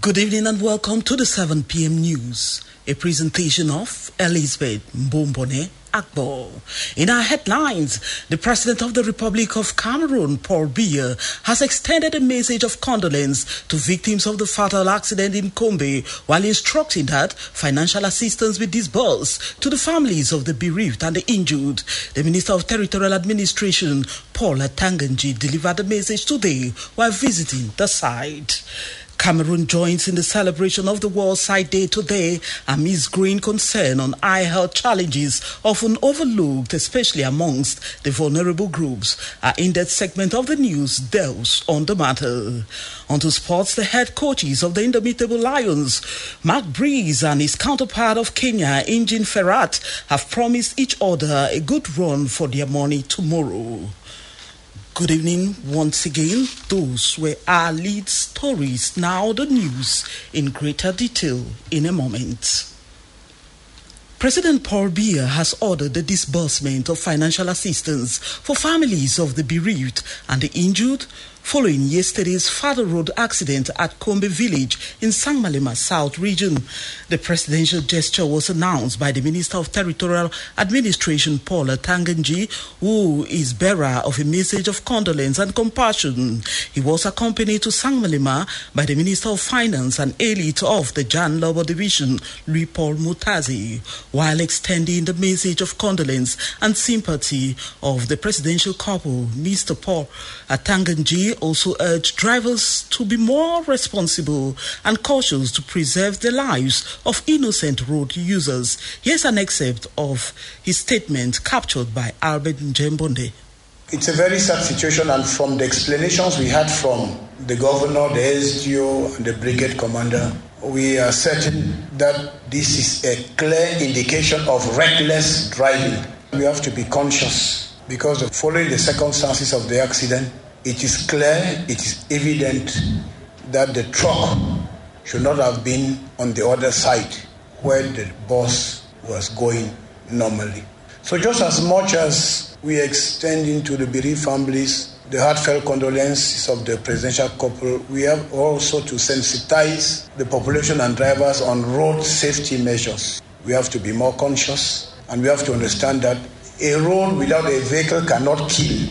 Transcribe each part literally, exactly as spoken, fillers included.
Good evening and welcome to the seven p m news, a presentation of Elizabeth Mbombone Agbo. In our headlines, the President of the Republic of Cameroon, Paul Biya, has extended a message of condolence to victims of the fatal accident in Kombe, while instructing that financial assistance be disbursed to the families of the bereaved and the injured. The Minister of Territorial Administration, Paul Atanga-Nji, delivered the message today while visiting the site. Cameroon joins in the celebration of the World Sight Day today amidst growing concern on eye health challenges often overlooked, especially amongst the vulnerable groups. Our in-depth segment of the news delves on the matter. On to sports, the head coaches of the Indomitable Lions, Mark Breeze and his counterpart of Kenya, Engin Ferrat, have promised each other a good run for their money tomorrow. Good evening once again. Those were our lead stories. Now the news in greater detail in a moment. President Paul Biya has ordered the disbursement of financial assistance for families of the bereaved and the injured following yesterday's fatal road accident at Kombe village in Sangmalima South region. The presidential gesture was announced by the Minister of Territorial Administration, Paul Atanga-Nji, who is bearer of a message of condolence and compassion. He was accompanied to Sangmalima by the Minister of Finance and elite of the Jan Lobo Division, Louis Paul Mutazi. While extending the message of condolence and sympathy of the presidential couple, Mister Paul Atanga-Nji also urged drivers to be more responsible and cautious to preserve the lives of innocent road users. Here's an excerpt of his statement captured by Albert Njembonde. It's a very sad situation, and from the explanations we had from the governor, the S D O, and the brigade commander, we are certain that this is a clear indication of reckless driving. We have to be conscious because of following the circumstances of the accident. It is clear, it is evident that the truck should not have been on the other side where the bus was going normally. So just as much as we are extending to the bereaved families the heartfelt condolences of the presidential couple, we have also to sensitize the population and drivers on road safety measures. We have to be more conscious, and we have to understand that a road without a vehicle cannot kill.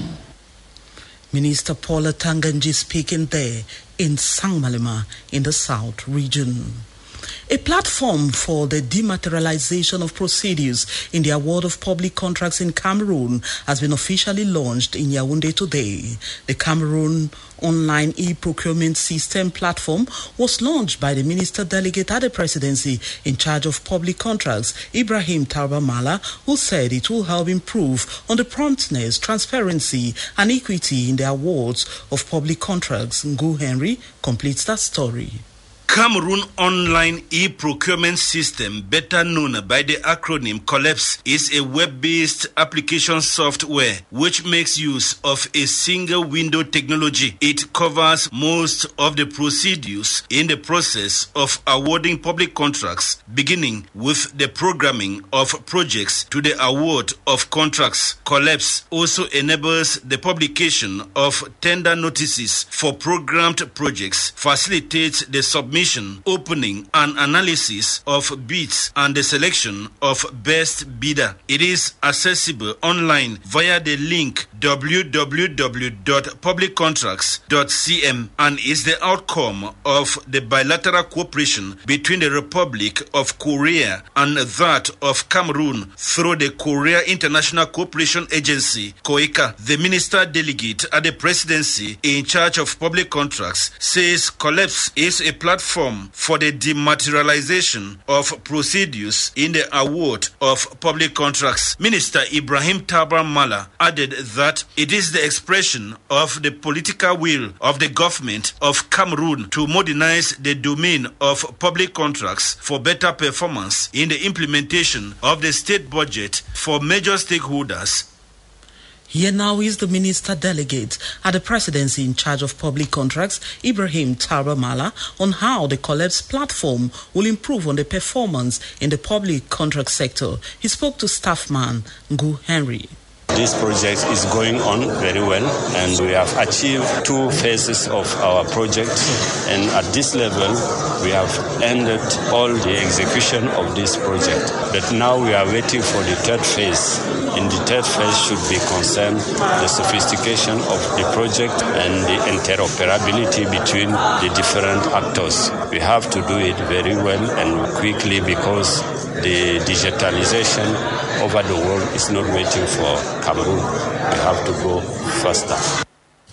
Minister Paul Atanga-Nji speaking there in Sangmalima in the South region. A platform for the dematerialization of procedures in the award of public contracts in Cameroon has been officially launched in Yaoundé today. The Cameroon Online e-procurement system platform was launched by the Minister Delegate at the Presidency in charge of public contracts, Ibrahim Tarba Mala, who said it will help improve on the promptness, transparency, and equity in the awards of public contracts. Ngu Henry completes that story. Cameroon Online e-procurement system, better known by the acronym COLLAPSE, is a web-based application software which makes use of a single window technology. It covers most of the procedures in the process of awarding public contracts, beginning with the programming of projects to the award of contracts. COLLAPSE also enables the publication of tender notices for programmed projects, facilitates the submission, opening, and analysis of bids and the selection of best bidder. It is accessible online via the link w w w dot public contracts dot c m and is the outcome of the bilateral cooperation between the Republic of Korea and that of Cameroon through the Korea International Cooperation Agency, KOICA. The Minister Delegate at the Presidency in charge of public contracts says COLLAPSE is a platform for the dematerialization of procedures in the award of public contracts. Minister Ibrahim Tarba Mala added that it is the expression of the political will of the government of Cameroon to modernize the domain of public contracts for better performance in the implementation of the state budget for major stakeholders. Here now is the Minister Delegate at the Presidency in charge of public contracts, Ibrahim Tarba Mala, on how the COLLAPSE platform will improve on the performance in the public contract sector. He spoke to staffman Ngu Henry. This project is going on very well, and we have achieved two phases of our project, and at this level we have ended all the execution of this project. But now we are waiting for the third phase. In the third phase should be concerned the sophistication of the project and the interoperability between the different actors. We have to do it very well and quickly because the digitalization over the world is not waiting for Cameroon. We have to go faster.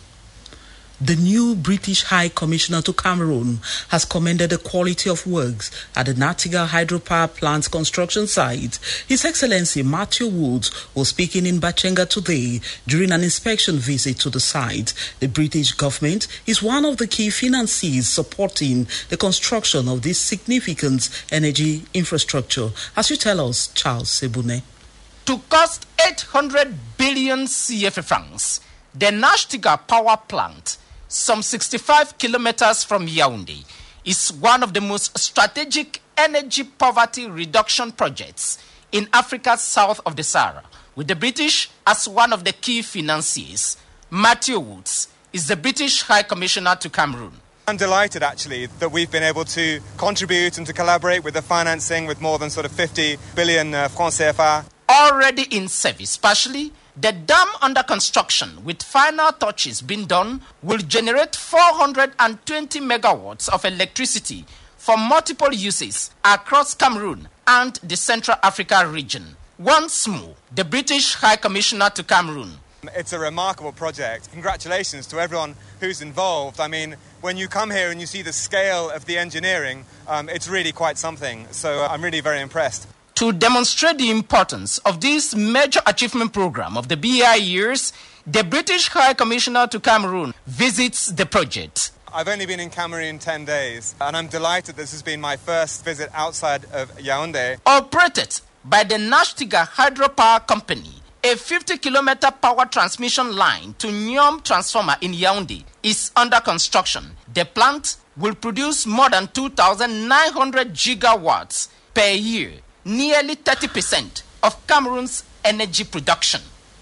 The new British High Commissioner to Cameroon has commended the quality of works at the Nachtigal hydropower plant's construction site. His Excellency Matthew Woods was speaking in Bachenga today during an inspection visit to the site. The British government is one of the key financiers supporting the construction of this significant energy infrastructure. As you tell us, Charles Sebune. To cost eight hundred billion C F A francs, the Nachtigal power plant, some sixty-five kilometers from Yaoundé, is one of the most strategic energy poverty reduction projects in Africa south of the Sahara, with the British as one of the key financiers. Matthew Woods is the British High Commissioner to Cameroon. I'm delighted, actually, that we've been able to contribute and to collaborate with the financing with more than sort of fifty billion uh, francs C F A. Already in service, partially, the dam under construction, with final touches being done, will generate four hundred twenty megawatts of electricity for multiple uses across Cameroon and the Central Africa region. Once more, the British High Commissioner to Cameroon. It's a remarkable project. Congratulations to everyone who's involved. I mean, when you come here and you see the scale of the engineering, um, it's really quite something. So uh, I'm really very impressed. To demonstrate the importance of this major achievement program of the B I years, the British High Commissioner to Cameroon visits the project. I've only been in Cameroon ten days, and I'm delighted this has been my first visit outside of Yaoundé. Operated by the Nachtigal Hydropower Company, a fifty kilometer power transmission line to Nyom transformer in Yaoundé is under construction. The plant will produce more than two thousand nine hundred gigawatts per year, nearly thirty percent of Cameroon's energy production.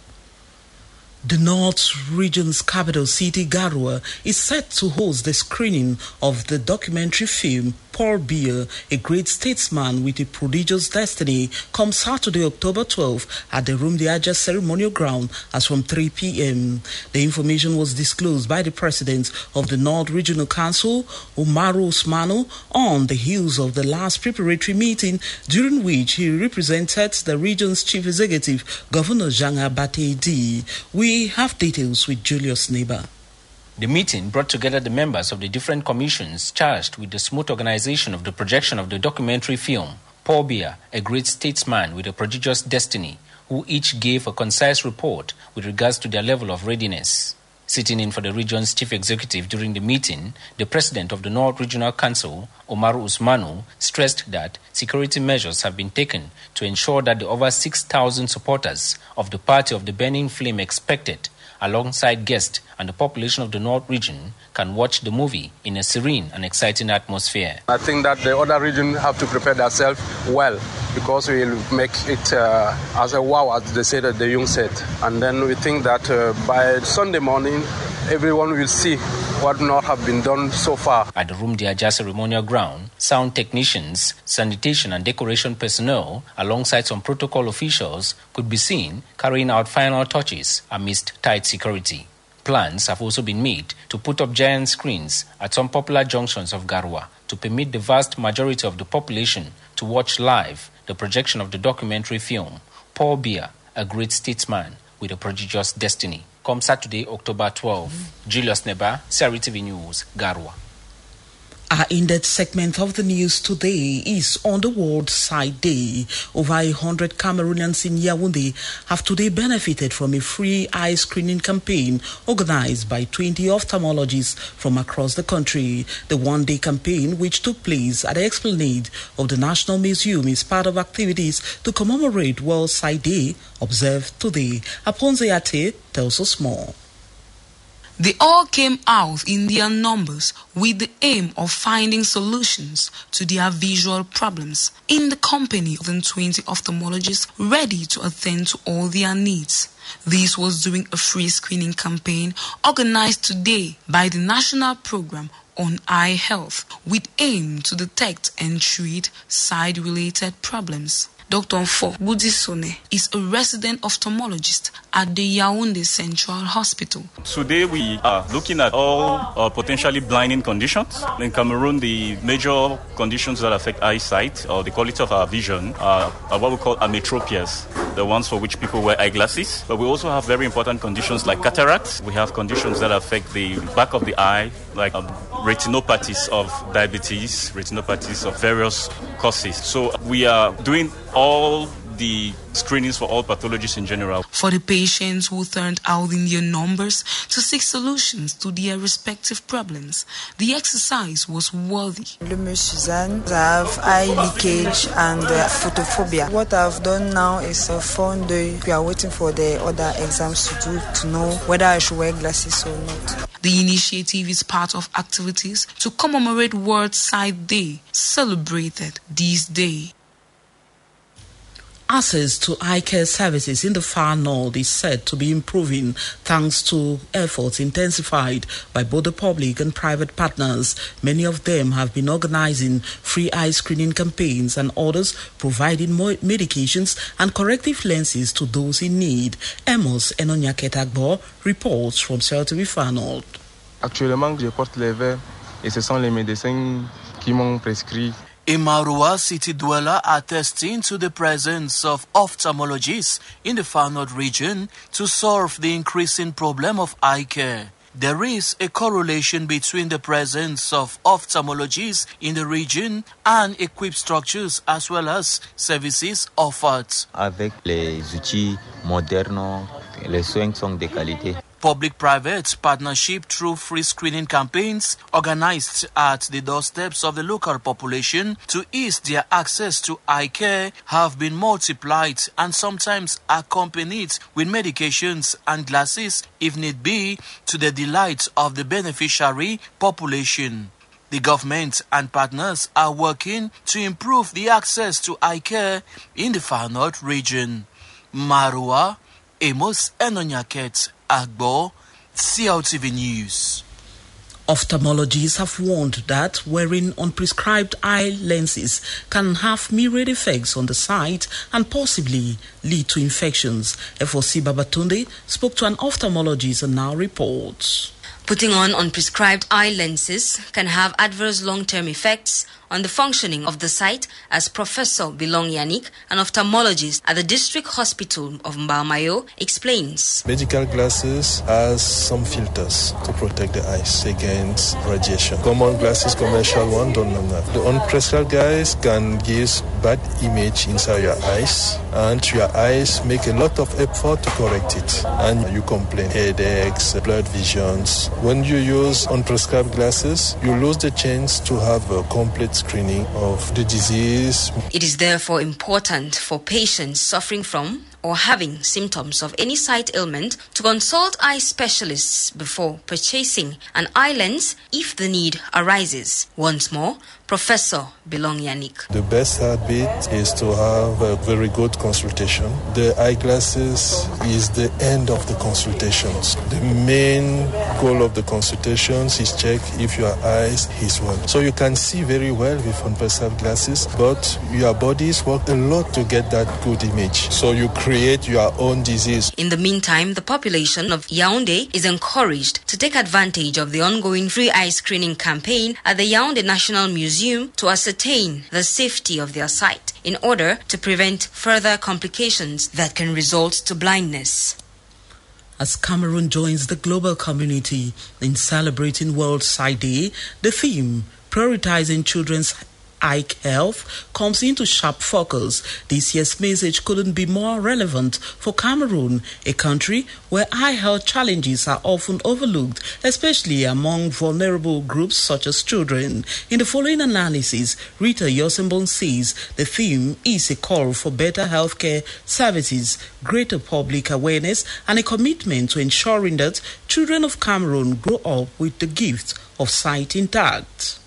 The North Region's capital city, Garoua, is set to host the screening of the documentary film Paul Biya, A Great Statesman with a Prodigious Destiny, come Saturday, October twelfth at the Rumdiaja Ceremonial Ground as from three p.m. The information was disclosed by the President of the North Regional Council, Umaru Usmanu, on the heels of the last preparatory meeting during which he represented the region's Chief Executive, Governor Jean Abatedi. We have details with Julius Neighbor. The meeting brought together the members of the different commissions charged with the smooth organization of the projection of the documentary film, Paul Biya, A Great Statesman with a Prodigious Destiny, who each gave a concise report with regards to their level of readiness. Sitting in for the region's chief executive during the meeting, the president of the North Regional Council, Umaru Usmanu, stressed that security measures have been taken to ensure that the over six thousand supporters of the Party of the Burning Flame expected, alongside guests and the population of the North region, can watch the movie in a serene and exciting atmosphere. I think that the other region have to prepare themselves well, because we will make it uh, as a wow, as they said, that the young said. And then we think that uh, by Sunday morning, everyone will see what not have been done so far. At the Rumdiaja Ceremonial Ground, sound technicians, sanitation and decoration personnel, alongside some protocol officials, could be seen carrying out final touches amidst tight security. Plans have also been made to put up giant screens at some popular junctions of Garoua to permit the vast majority of the population to watch live the projection of the documentary film, Paul Biya, A Great Statesman with a Prodigious Destiny. Come Saturday, October twelfth. Mm-hmm. Julius Neba, C R I T V News, Garoua. Our in-depth segment of the news today is on the World Sight Day. Over one hundred Cameroonians in Yaoundé have today benefited from a free eye screening campaign organized by twenty ophthalmologists from across the country. The one-day campaign, which took place at the Esplanade of the National Museum, is part of activities to commemorate World Sight Day observed today. Aponze Ate tells us more. They all came out in their numbers with the aim of finding solutions to their visual problems in the company of twenty ophthalmologists ready to attend to all their needs. This was during a free screening campaign organized today by the National Program on Eye Health with aim to detect and treat sight-related problems. Doctor Mfo Budisone is a resident ophthalmologist at the Yaoundé Central Hospital. Today we are looking at all uh, potentially blinding conditions. In Cameroon, the major conditions that affect eyesight or the quality of our vision are, are what we call ametropias, the ones for which people wear eyeglasses. But we also have very important conditions like cataracts. We have conditions that affect the back of the eye, like um, retinopathies of diabetes, retinopathies of various causes. So we are doing all the screenings for all pathologies in general. For the patients who turned out in their numbers to seek solutions to their respective problems, the exercise was worthy. Suzanne, I have eye leakage and uh, photophobia. What I've done now is uh, found the, we are waiting for the other exams to do to know whether I should wear glasses or not. The initiative is part of activities to commemorate World Sight Day, celebrated this day. Access to eye care services in the far north is said to be improving thanks to efforts intensified by both the public and private partners. Many of them have been organizing free eye screening campaigns and others providing more medications and corrective lenses to those in need. Amos Enonyaketagbo reports from Celtic Far North. Actuellement, je porte les verres et ce sont les médecins qui m'ont prescrit. A Maroua city dweller attesting to the presence of ophthalmologists in the Far North region to solve the increasing problem of eye care. There is a correlation between the presence of ophthalmologists in the region and equipped structures as well as services offered. Avec les outils modernes, les soins sont de qualité. Public-private partnership through free screening campaigns organized at the doorsteps of the local population to ease their access to eye care have been multiplied and sometimes accompanied with medications and glasses, if need be, to the delight of the beneficiary population. The government and partners are working to improve the access to eye care in the Far North region. Maroua, Amos Enonyaket Agbo, C L T V News. Ophthalmologists have warned that wearing unprescribed eye lenses can have myriad effects on the sight and possibly lead to infections. F O C Babatunde spoke to an ophthalmologist and now reports. Putting on unprescribed eye lenses can have adverse long-term effects on the functioning of the sight, as Professor Bilong Yannick, an ophthalmologist at the District Hospital of Mbamayo, explains. Medical glasses has some filters to protect the eyes against radiation. Common glasses, commercial one, don't know that. The unprescribed guys can give bad image inside your eyes, and your eyes make a lot of effort to correct it. And you complain, headaches, blurred visions. When you use unprescribed glasses, you lose the chance to have a complete screening of the disease. It is therefore important for patients suffering from or having symptoms of any sight ailment to consult eye specialists before purchasing an eye lens if the need arises. Once more, Professor Bilong Yannick. The best habit is to have a very good consultation. The eyeglasses is the end of the consultations. The main goal of the consultations is check if your eyes is well. So you can see very well with unprescribed glasses, but your bodies work a lot to get that good image. So you create your own disease. In the meantime, the population of Yaoundé is encouraged to take advantage of the ongoing free eye screening campaign at the Yaoundé National Museum to ascertain the safety of their sight in order to prevent further complications that can result to blindness. As Cameroon joins the global community in celebrating World Sight Day, the theme, prioritizing children's eye health comes into sharp focus. This year's message couldn't be more relevant for Cameroon, a country where eye health challenges are often overlooked, especially among vulnerable groups such as children. In the following analysis, Rita Yosembon says the theme is a call for better healthcare services, greater public awareness, and a commitment to ensuring that children of Cameroon grow up with the gift of sight intact.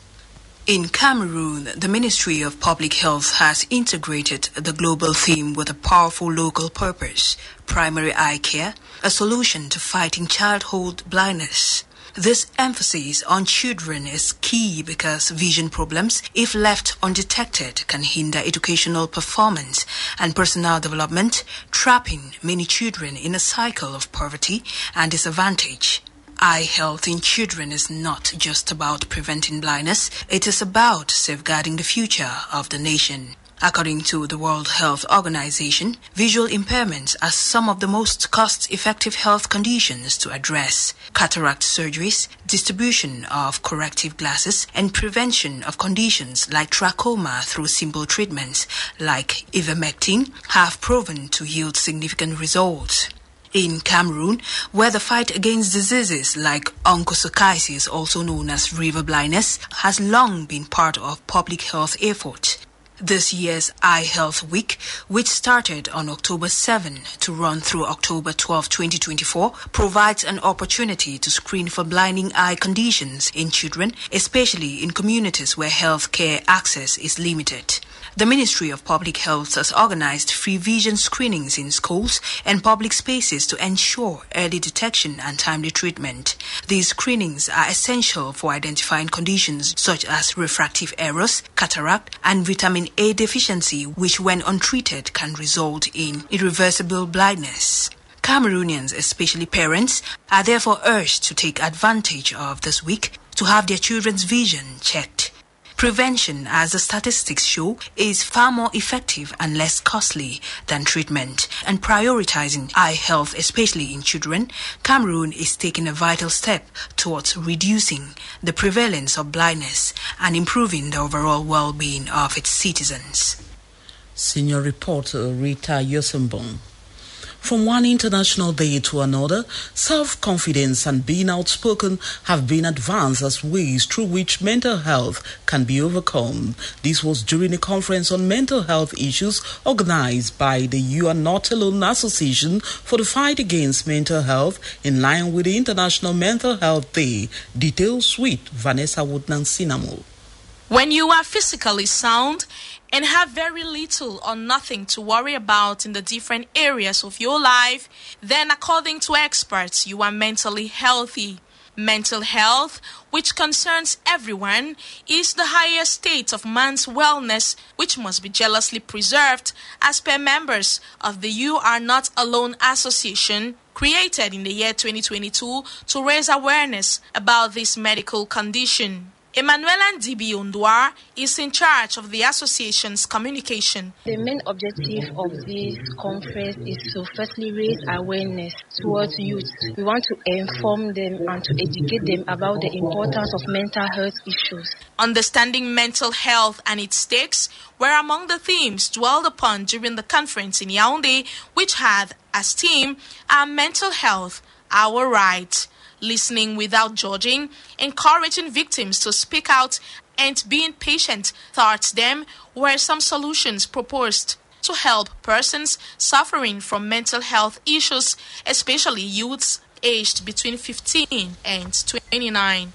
In Cameroon, the Ministry of Public Health has integrated the global theme with a powerful local purpose: primary eye care, a solution to fighting childhood blindness. This emphasis on children is key because vision problems, if left undetected, can hinder educational performance and personal development, trapping many children in a cycle of poverty and disadvantage. Eye health in children is not just about preventing blindness, it is about safeguarding the future of the nation. According to the World Health Organization, visual impairments are some of the most cost-effective health conditions to address. Cataract surgeries, distribution of corrective glasses, and prevention of conditions like trachoma through simple treatments like ivermectin have proven to yield significant results. In Cameroon, where the fight against diseases like onchocerciasis, also known as river blindness, has long been part of public health efforts. This year's Eye Health Week, which started on October seventh to run through October twelfth, twenty twenty-four, provides an opportunity to screen for blinding eye conditions in children, especially in communities where health care access is limited. The Ministry of Public Health has organized free vision screenings in schools and public spaces to ensure early detection and timely treatment. These screenings are essential for identifying conditions such as refractive errors, cataract, and vitamin A deficiency, which when untreated can result in irreversible blindness. Cameroonians, especially parents, are therefore urged to take advantage of this week to have their children's vision checked. Prevention, as the statistics show, is far more effective and less costly than treatment. And prioritizing eye health, especially in children, Cameroon is taking a vital step towards reducing the prevalence of blindness and improving the overall well-being of its citizens. Senior reporter Rita Yosembon. From one international day to another, self-confidence and being outspoken have been advanced as ways through which mental health can be overcome. This was during a conference on mental health issues organized by the You Are Not Alone Association for the Fight Against Mental Health in line with the International Mental Health Day. Details with Vanessa Woodnan Sinamo. When you are physically sound and have very little or nothing to worry about in the different areas of your life, then according to experts, you are mentally healthy. Mental health, which concerns everyone, is the highest state of man's wellness, which must be jealously preserved, as per members of the You Are Not Alone Association, created in the year twenty twenty-two to raise awareness about this medical condition. Emmanuela Ndibi Ondwa is in charge of the association's communication. The main objective of this conference is to firstly raise awareness towards youth. We want to inform them and to educate them about the importance of mental health issues. Understanding mental health and its stakes were among the themes dwelled upon during the conference in Yaoundé, which had as theme Our Mental Health, Our Right. Listening without judging, encouraging victims to speak out, and being patient towards them were some solutions proposed to help persons suffering from mental health issues, especially youths aged between fifteen and twenty-nine.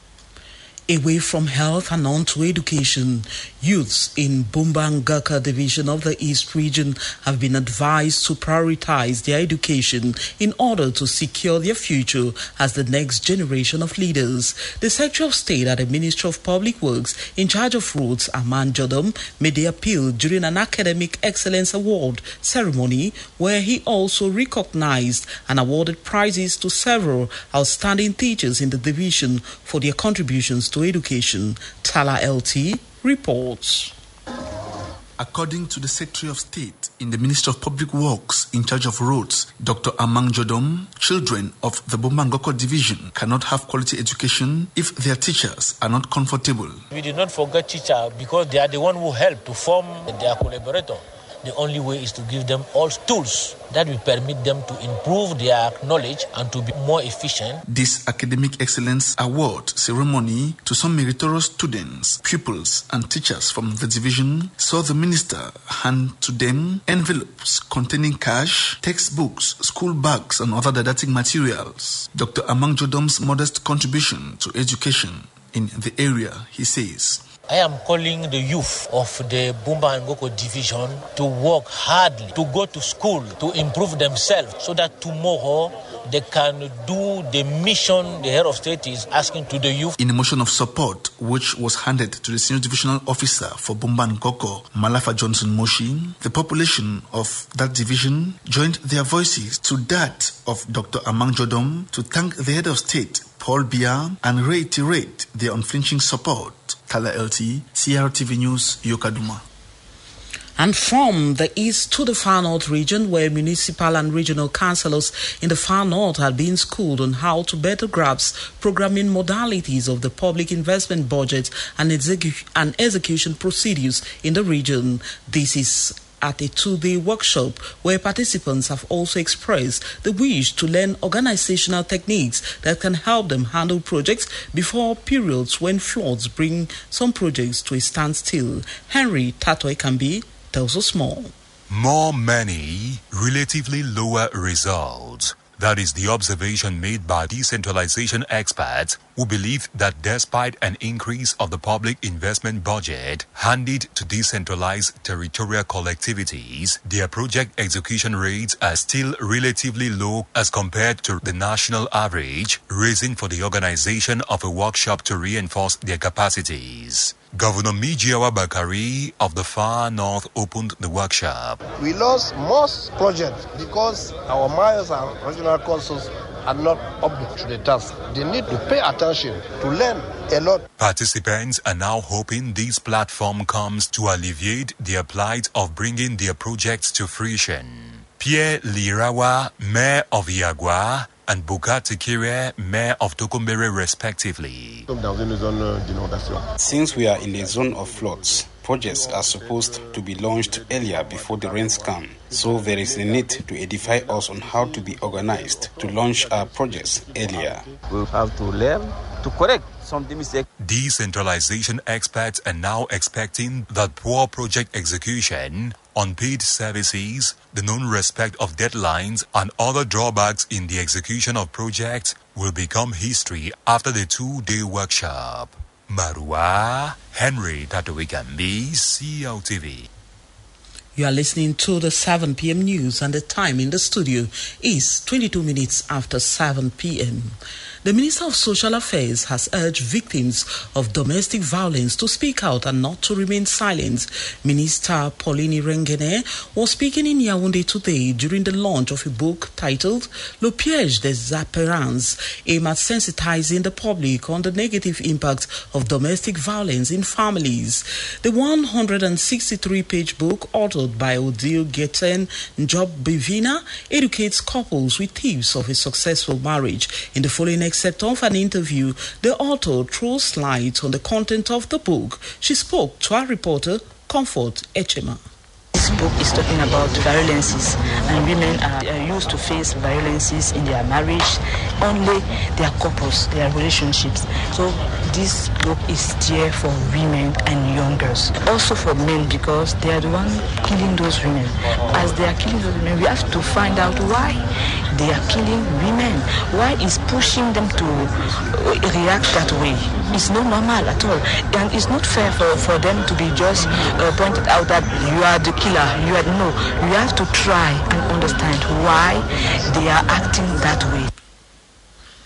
Away from health and on to education, youths in Bumbangaka division of the East region have been advised to prioritize their education in order to secure their future as the next generation of leaders. The Secretary of State at the Ministry of Public Works in charge of roads, Aman Jodom, made the appeal during an Academic Excellence Award ceremony where he also recognized and awarded prizes to several outstanding teachers in the division for their contributions to education. Tala L T reports. According to the Secretary of State, in the Ministry of Public Works in charge of roads, Doctor Amang Jodom, children of the Bumba Ngoko division cannot have quality education if their teachers are not comfortable. We did not forget teachers because they are the one who help to form their collaborator. The only way is to give them all tools that will permit them to improve their knowledge and to be more efficient. This Academic Excellence Award ceremony to some meritorious students, pupils and teachers from the division saw the minister hand to them envelopes containing cash, textbooks, school bags and other didactic materials. Doctor Amang Jodom's modest contribution to education in the area, he says, I am calling the youth of the Bumba Ngoko division to work hardly, to go to school, to improve themselves so that tomorrow they can do the mission the head of state is asking to the youth. In a motion of support, which was handed to the senior divisional officer for Bumba Ngoko, Malafa Johnson Moshi, the population of that division joined their voices to that of Doctor Amang Jodom to thank the head of state, Paul Biya, and reiterate their unflinching support. Kala L T, C R T V News, Yokaduma. And from the east to the far north region, where municipal and regional councillors in the far north have been schooled on how to better grasp programming modalities of the public investment budget and, execu- and execution procedures in the region. This is at a two-day workshop where participants have also expressed the wish to learn organizational techniques that can help them handle projects before periods when floods bring some projects to a standstill. Henry Tatoy Kambi tells us more. More money, relatively lower results. That is the observation made by decentralization experts who believe that despite an increase of the public investment budget handed to decentralized territorial collectivities, their project execution rates are still relatively low as compared to the national average, raising for the organization of a workshop to reinforce their capacities. Governor Mijiawa Bakari of the Far North opened the workshop. We lost most projects because our mayors and regional councils are not up to the task. They need to pay attention to learn a lot. Participants are now hoping this platform comes to alleviate their plight of bringing their projects to fruition. Pierre Lirawa, Mayor of Iagua, and Bukati Kire, Mayor of Tokumbere, respectively. Since we are in the zone of floods, projects are supposed to be launched earlier before the rains come. So there is a need to edify us on how to be organized to launch our projects earlier. We have to learn to correct some mistakes. Decentralization experts are now expecting that poor project execution, unpaid services, the non-respect of deadlines, and other drawbacks in the execution of projects will become history after the two-day workshop. Marua, Henry Tatowikambi, C L T V. You are listening to the seven p.m. news, and the time in the studio is twenty-two minutes after seven p.m. The Minister of Social Affairs has urged victims of domestic violence to speak out and not to remain silent. Minister Pauline Rengene was speaking in Yaoundé today during the launch of a book titled Le Piège des Apparences, aimed at sensitizing the public on the negative impact of domestic violence in families. The one hundred sixty-three page book, authored by Odile Geten Njob Bivina, educates couples with tips of a successful marriage. In the following excerpt of an interview, the author throws light on the content of the book. She spoke to our reporter, Comfort Echema. This book is talking about violences, and women are, are used to face violences in their marriage, only their couples, their relationships. So this book is there for women and young girls. Also for men, because they are the ones killing those women. As they are killing those women, we have to find out why they are killing women. Why is pushing them to react that way? It's not normal at all. And it's not fair for, for them to be just uh, pointed out that you are the killer. You are, no, you have to try and understand why they are acting that way.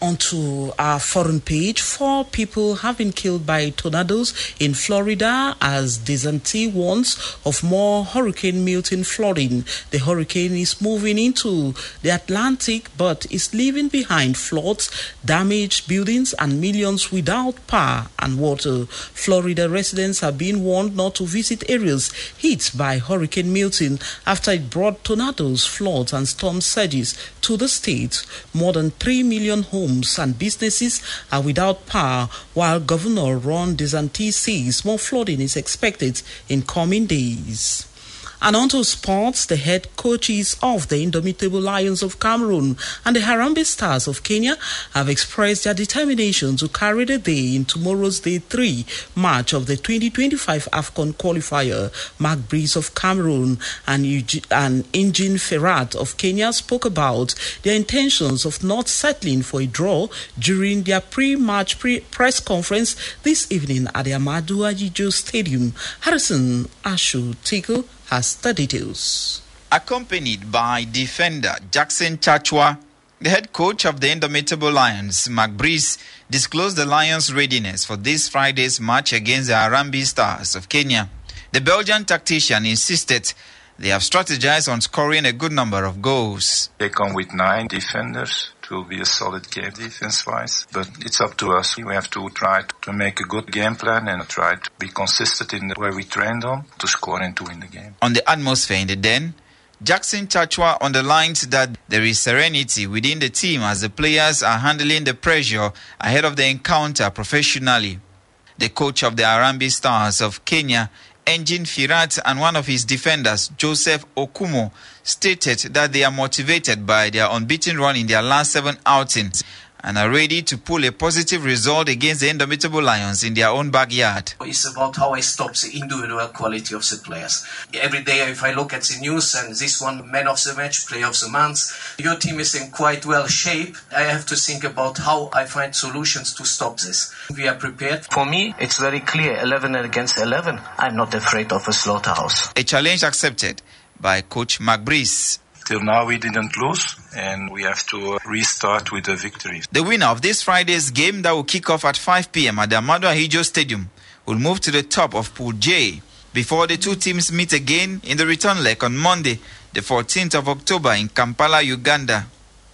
Onto our foreign page, four people have been killed by tornadoes in Florida as DeSantis warns of more Hurricane Milton flooding. The hurricane is moving into the Atlantic but is leaving behind floods, damaged buildings, and millions without power and water. Florida residents are being warned not to visit areas hit by Hurricane Milton after it brought tornadoes, floods, and storm surges to the state. More than three million homes and businesses are without power, while Governor Ron DeSantis says more flooding is expected in coming days. And on to sports, the head coaches of the Indomitable Lions of Cameroon and the Harambee Stars of Kenya have expressed their determination to carry the day in tomorrow's Day three match of the twenty twenty-five AFCON qualifier. Mark Breeze of Cameroon and, Eugene, and Engin Ferrat of Kenya spoke about their intentions of not settling for a draw during their pre-match pre- press conference this evening at the Amadou Ajijo Stadium. Harrison Ashu Tiku has the details. Accompanied by defender Jackson Chachwa, the head coach of the Indomitable Lions, Mark Breeze, disclosed the Lions' readiness for this Friday's match against the Harambee Stars of Kenya. The Belgian tactician insisted they have strategized on scoring a good number of goals. They come with nine defenders. It will be a solid game defense-wise, but it's up to us. We have to try to make a good game plan and try to be consistent in the way we trained on to score and to win the game. On the atmosphere in the den, Jackson Chachwa underlined that there is serenity within the team as the players are handling the pressure ahead of the encounter professionally. The coach of the Harambee Stars of Kenya, Engin Ferrat, and one of his defenders, Joseph Okumo, stated that they are motivated by their unbeaten run in their last seven outings and are ready to pull a positive result against the Indomitable Lions in their own backyard. It's about how I stop the individual quality of the players. Every day if I look at the news and this one man of the match, player of the month, your team is in quite well shape. I have to think about how I find solutions to stop this. We are prepared. For me, it's very clear, eleven against eleven. I'm not afraid of a slaughterhouse. A challenge accepted by Coach Mark Breeze. Till now we didn't lose and we have to restart with a victory. The winner of this Friday's game that will kick off at five p.m. at the Amadou Ahijo Stadium will move to the top of Pool J before the two teams meet again in the return leg on Monday, the fourteenth of October in Kampala, Uganda.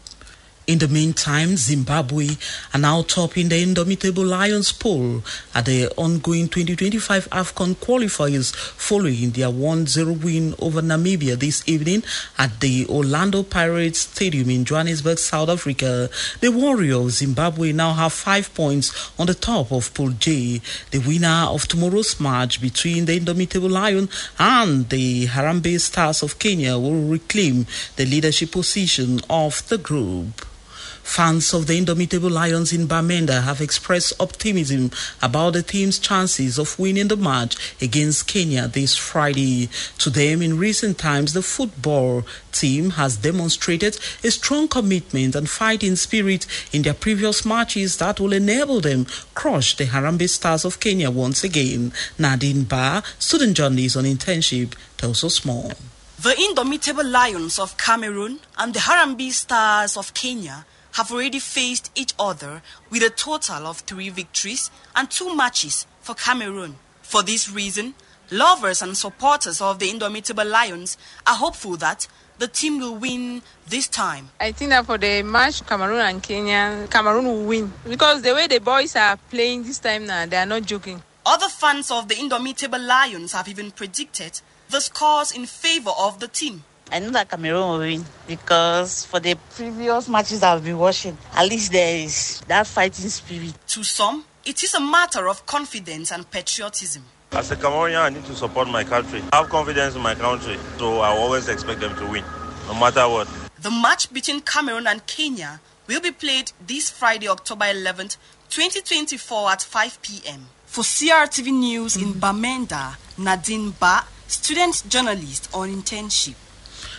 In the meantime, Zimbabwe are now topping the Indomitable Lions poll at the ongoing twenty twenty-five AFCON qualifiers following their one zero win over Namibia this evening at the Orlando Pirates Stadium in Johannesburg, South Africa. The Warriors of Zimbabwe now have five points on the top of Pool J. The winner of tomorrow's match between the Indomitable Lion and the Harambee Stars of Kenya will reclaim the leadership position of the group. Fans of the Indomitable Lions in Bamenda have expressed optimism about the team's chances of winning the match against Kenya this Friday. To them, in recent times, the football team has demonstrated a strong commitment and fighting spirit in their previous matches that will enable them crush the Harambee Stars of Kenya once again. Nadine Ba, student journalist on internship, tells us more. The Indomitable Lions of Cameroon and the Harambee Stars of Kenya have already faced each other with a total of three victories and two matches for Cameroon. For this reason, lovers and supporters of the Indomitable Lions are hopeful that the team will win this time. I think that for the match, Cameroon and Kenya, Cameroon will win. Because the way the boys are playing this time now, they are not joking. Other fans of the Indomitable Lions have even predicted the scores in favor of the team. I know that Cameroon will win because for the previous matches I've been watching, at least there is that fighting spirit. To some, it is a matter of confidence and patriotism. As a Cameroonian, I need to support my country. I have confidence in my country, so I always expect them to win, no matter what. The match between Cameroon and Kenya will be played this Friday, October eleventh, twenty twenty-four at five p.m. For C R T V News in Bamenda, Nadine Ba, student journalist on internship.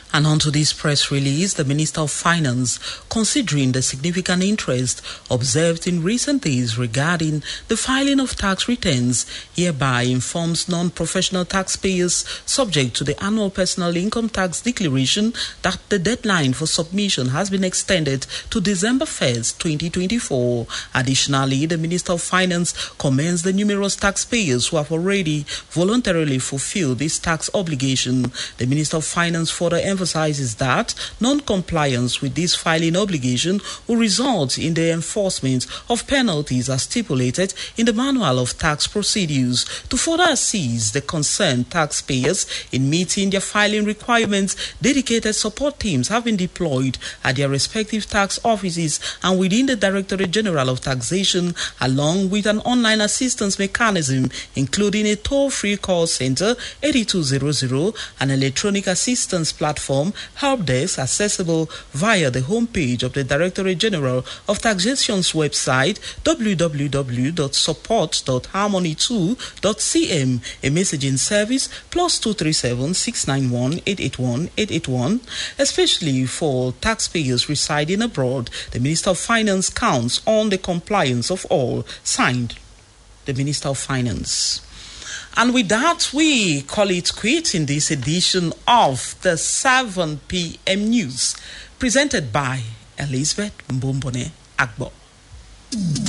And onto this press release, the Minister of Finance, considering the significant interest observed in recent days regarding the filing of tax returns, hereby informs non-professional taxpayers subject to the annual personal income tax declaration that the deadline for submission has been extended to December first, twenty twenty-four. Additionally, the Minister of Finance commends the numerous taxpayers who have already voluntarily fulfilled this tax obligation. The Minister of Finance further emphasizes that non-compliance with this filing obligation will result in the enforcement of penalties as stipulated in the Manual of Tax Procedures. To further assist the concerned taxpayers in meeting their filing requirements, dedicated support teams have been deployed at their respective tax offices and within the Directorate General of Taxation, along with an online assistance mechanism, including a toll-free call center eighty-two hundred, an electronic assistance platform, Help Desk, accessible via the homepage of the Directorate General of Taxation's website, w w w dot support dot harmony two dot c m, a messaging service plus two three seven, six nine one, eight eight one, eight eight one. Especially for taxpayers residing abroad, the Minister of Finance counts on the compliance of all. Signed, the Minister of Finance. And with that, we call it quits in this edition of the seven p m news, presented by Elizabeth Mbombone Agbo.